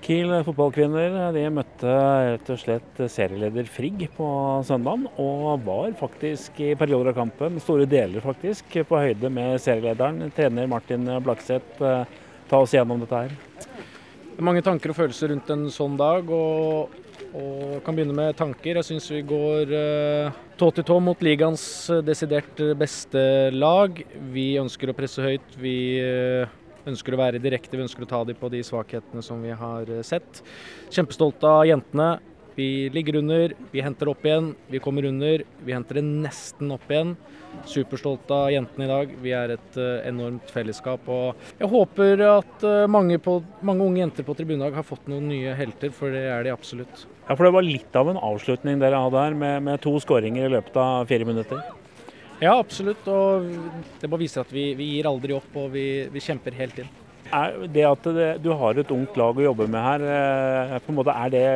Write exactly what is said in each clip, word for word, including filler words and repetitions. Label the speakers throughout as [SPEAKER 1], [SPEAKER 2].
[SPEAKER 1] Kiel fotballkvinner de møtte rett og slett serieleder Frigg på søndagen, og var faktisk i perioder av kampen, store deler faktisk, på høyde med serielederen. Trener Martin Blakseth, ta oss gjennom dette her.
[SPEAKER 2] Det er mange tanker og følelser rundt en sånn dag, og, og kan begynne med tanker. Jeg synes vi går uh, tå til tå mot ligaens desidert beste lag. Vi ønsker å presse høyt, vi uh, ønsker å være direkte, vi ønsker å ta dem på de svakhetene som vi har sett. Kjempestolte av jentene. Vi ligger under, vi henter opp igjen, vi kommer under, vi henter det nesten opp igjen. Superstolte av jentene i dag. Vi er et uh, enormt fellesskap, og jeg håper at uh, mange, på, mange unge jenter på tribunedag har fått noen nye helter, for det er de absolutt.
[SPEAKER 1] Ja, for det var litt av en avslutning dere hadde her, med, med to skåringer i løpet av fire minutter.
[SPEAKER 2] Ja, absolutt, og det bare viser at vi, vi gir aldri opp, og vi, vi kjemper helt inn.
[SPEAKER 1] Er det at det, du har et ungt lag å jobbe med her, på en måte er det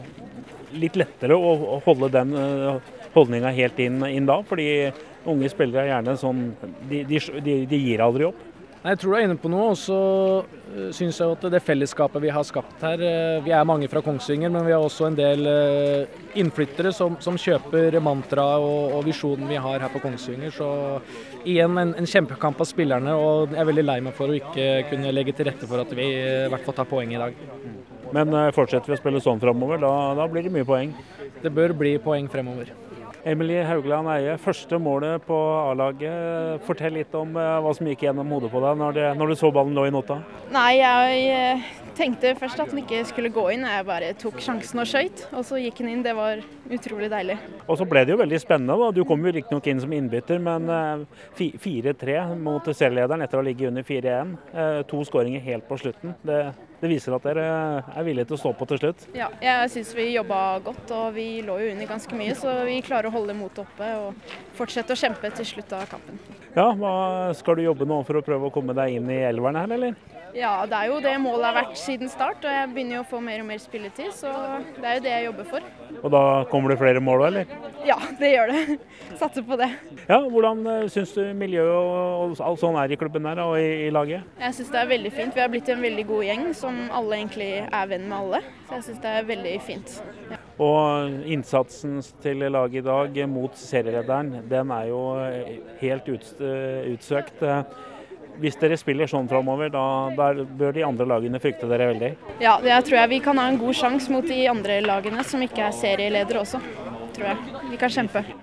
[SPEAKER 1] litt lettere å, å holde den holdningen helt inn, inn da? Fordi unge spillere er gjerne sånn, de, de, de, de gir aldri opp.
[SPEAKER 2] Jeg tror du er inne på noe, og så uh, synes jeg at det fellesskapet vi har skapt her, uh, vi er mange fra Kongsvinger, men vi har også en del uh, innflyttere som, som kjøper mantra og, og visjonen vi har her på Kongsvinger. Så igjen en, en kjempekamp av spillerne, og jeg er veldig lei meg for å ikke kunne legge til rette for at vi uh, i hvert fall tar poeng i dag.
[SPEAKER 1] Men uh, fortsetter vi å spille sånn fremover, da, da blir det mye poeng?
[SPEAKER 2] Det bør bli poeng fremover.
[SPEAKER 1] Emilie Haugland Eie, første målet på A-laget. Fortell litt om uh, hva som gikk gjennom hodet på deg når, det, når du så ballen lå i nota.
[SPEAKER 3] Nei, jeg tenkte først at den ikke skulle gå inn. Jeg bare tok sjansen og skjøt, og så gikk den inn. Det var utrolig deilig. Og
[SPEAKER 1] så ble det jo veldig spennende, da. Du kom jo riktignok inn som innbytter, men uh, fire tre mot serielederen etter å ligge under fire én. Uh, to skåringer helt på slutten. Det, det viser at dere er villige til å stå på til slutt.
[SPEAKER 3] Ja, jeg synes vi jobbet godt, og vi lå jo under ganske mye, så vi klarer å holde motet oppe og fortsette å kjempe til slutt av kampen.
[SPEAKER 1] Ja, hva skal du jobbe nå for å prøve å komme deg inn i elveren her, eller?
[SPEAKER 3] Ja, det er jo det målet har vært siden start, og jeg begynner jo å få mer og mer spilletid, så det er jo det jeg jobber for.
[SPEAKER 1] Og da kommer det flere mål, eller?
[SPEAKER 3] Ja, det gjør det. Satser på det.
[SPEAKER 1] Ja, hvordan synes du miljøet og alt sånn er i klubben her og i, i laget?
[SPEAKER 3] Jeg synes det er veldig fint. Vi har blitt en veldig god gjeng som alle egentlig er venn med alle, så jeg synes det er veldig fint. Ja.
[SPEAKER 1] Og innsatsen til laget i dag mot serielederen, den er jo helt utsøkt. Hvis dere spiller sånn fremover, da, da bør de andre lagene frykte dere veldig?
[SPEAKER 3] Ja, jeg tror jeg vi kan ha en god sjanse mot de andre lagene som ikke er serieledere også, tror jeg. Vi kan kjempe.